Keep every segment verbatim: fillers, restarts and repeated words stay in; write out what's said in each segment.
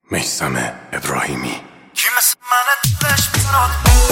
میثم ابراهیمی. کی مثل من دلش برات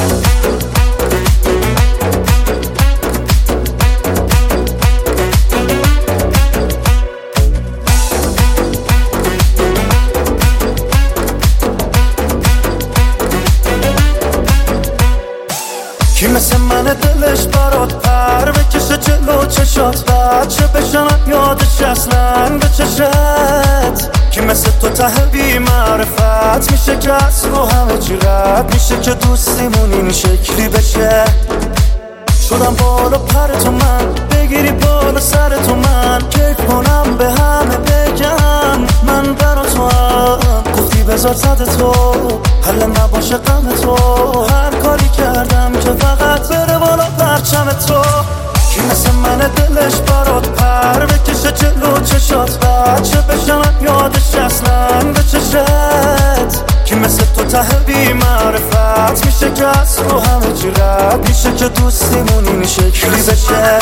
کی مثل من دلش برات پر بکشه جلو چشات بچه بشنم یادش اصلا به چشت. کی مثل تو ته بی معرفت میشه که از رو همه چی رد میشه که دوستیمون این شکلی بشه. شدم بالا پر تو من بگیری بالا سر تو من کیف کنم به همه بگم من برا تو هم گفتی بذار زد تو حل نباشه غم تو هر کاری کردم که فقط بره بالا پرچم تو. کی مثل من دلش برات پر بکشه جلو چشات بچه بشنم یادش اصلا به چشت. کی مثل تو ته بی معرفت میشه که از رو همه چی رد میشه که دوستیمون این شکلی بشه.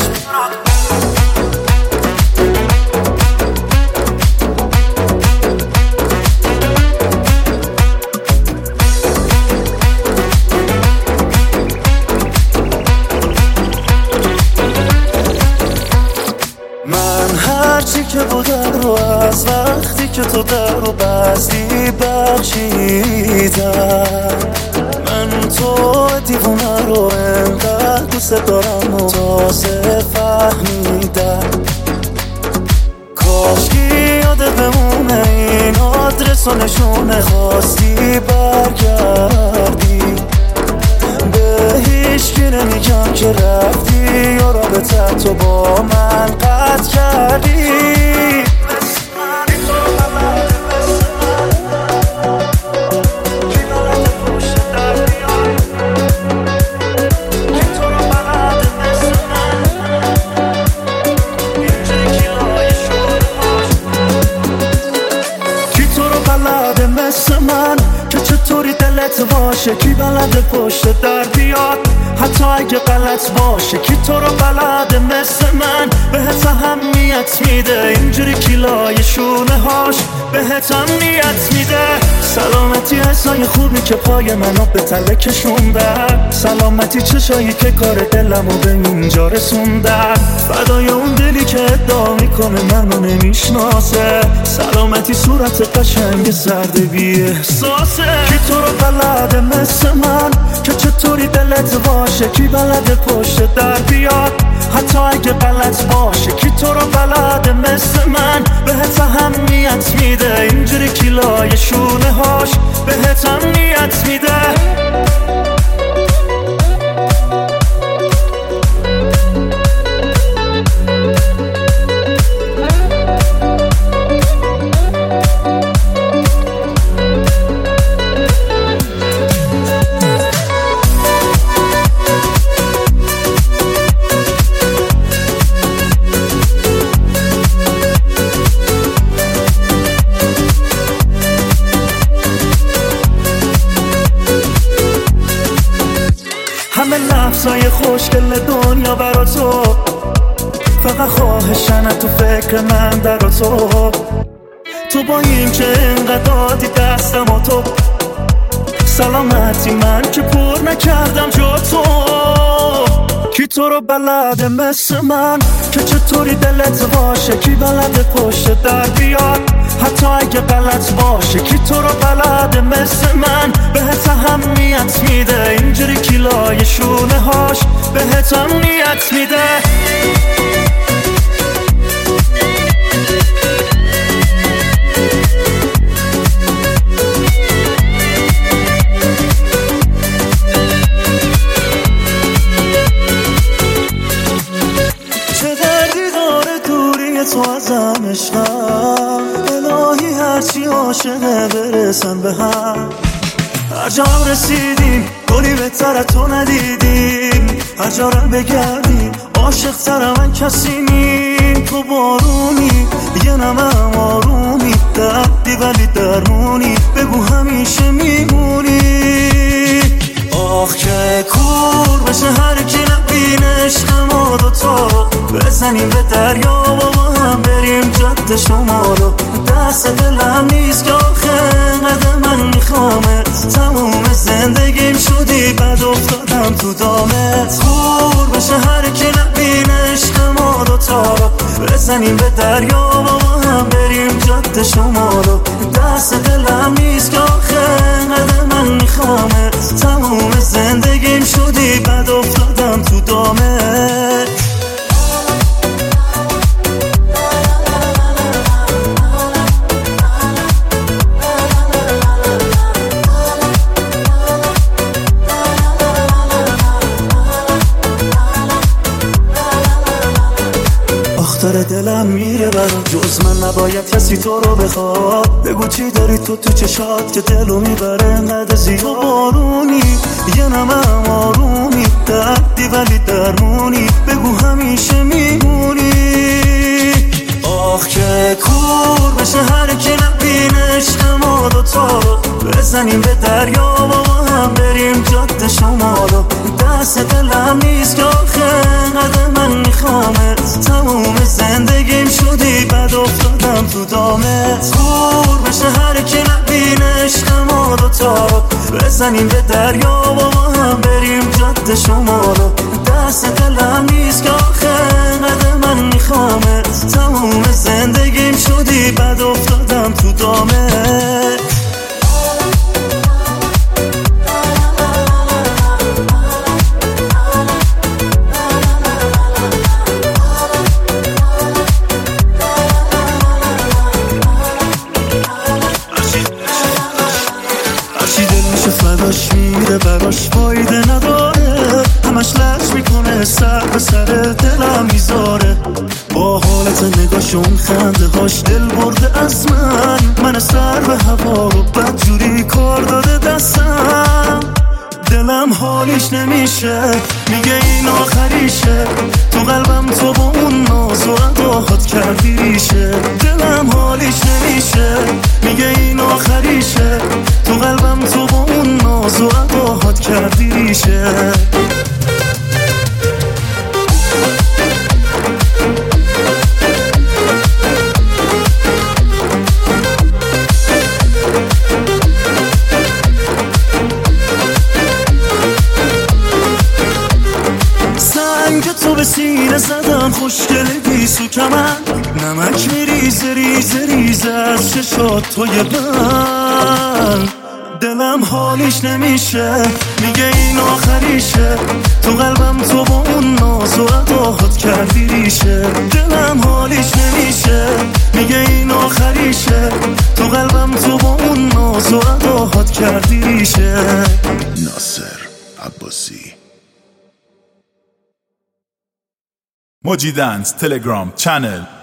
هرچی که بودم رو از وقتی که تو در رو بستی بخشیدم. من تو دیوونه رو انقدر دوست دارم و تازه فهمیدم. کاشکی یاده بمونه این آدرس و نشونه خواستی برگردی به هیچکی نمیگم که رفتی یا رابطه تو با من قطع کردی. کی تو رو بلده مثل من که چطوری دلت باشه کی بلده پشت در بیاد حتی اگه غلط باشه. کی تو رو بلده مثل من بهت اهمیت میده اینجوری کیلای شونه هاش بهت امنیت میده. سلامتی حسای خوبی که پای منو به تله کشوندن سلامتی چشایی که کار دلمو به اینجا رسوندن فدای اون دلی که ادعا میکنه منو نمیشناسه سلامتی صورت قشنگ زرد بی احساسه. کی تو رو بلده مثل من که چطوری دلت باشه کی بلده پشت در بیاد حتی اگه غلط باشه. کی تو رو بلده مثل من بهت اهمیت میده اینجوری کیلای شونه هاش بهت امنیت میده. همه لحظای خوشگل دنیا برا تو فقط خواهشنه تو فکر من در تو تو با این که انقدر دادی دستم و تو سلامتی من که پر نکردم جا تو. کی تو رو بلده مثل من که چطوری دلت باشه کی بلده پشت در بیاد حتی اگه غلط باشه. کی تو رو بلده مثل من بهت اهمیت میده اینجوری کیلای شونه هاش بهت امنیت میده. چه دردی داره دوری تو ازم عشقم الهی هرچی عاشقه برسن به هم. هر جا رسیدیم گلی بهتر تو ندیدیم هر جا رو بگردیم عاشق تر من کسی نیم. تو بارونی یه نمم آرومی دردی ولی درمونی بگو همیشه میمونی. آخ که کور بشه هر کی نبینه عشق ما دوتا بزنیم به دریا و با هم بریم جد شما رو دست دلم نیست که آخه تو دامت خور بشه هر کی نبینه عشق ما دوتا رو بزنیم به دریا و ما هم بریم جاده شما رو دست دلم نیست که آخه انقدر من میخوامت تموم زندگیم شدی بد افتادم تو دامت داره دلم میره برام جز من نباید کسی تو رو بخواد بگو چی داری تو تو چشات که دلو میبره انقدر زیاد تو بارونی یه نمم آرومی دردی ولی درمونی بگو همیشه میمونی آخ که کور بشه هر کی نبینه عشق ما دوتا رو بزنیم به دریا و ما هم بریم جاده شما رو دست دلم نیست که آخه انقدر من میخوامت تموم زندگیم شدی بد افتادم تو دامت کور بشه هر کی نبینه عشق ما دوتا رو بزنیم به دریا و ما هم بریم جاده شما رو دست دلم نیست که آخه انقدر من میخوامت تموم زندگیم شدی بد افتادم تو دامت فداش میره براش فایده نداره همش لش میکنه سر به سر دلم میذاره با حالت نگاهشون خنده هاش دل برده از من من سر به هوا رو بدجوری کار داده دستم دلم حالیش نمیشه میگه این آخریشه تو قلبم تو با اون ناز و عداهات کردی ریشه دلم حالیش نمیشه میگه این آخریشه تو قلبم تو با اون ناز و عداهات کردی ریشه تو به سینه زدم خوشگل گیسو کمن نمک میریزه ریزه ریزه از چشات توی من دلم حالیش نمیشه میگه این آخریشه تو قلبم تو با اون ناز و عداهات کردی ریشه دلم حالیش نمیشه میگه این آخریشه تو قلبم تو با اون ناز و عداهات کردی ریشه ناصر عباسی موجی دنس تلگرام چنل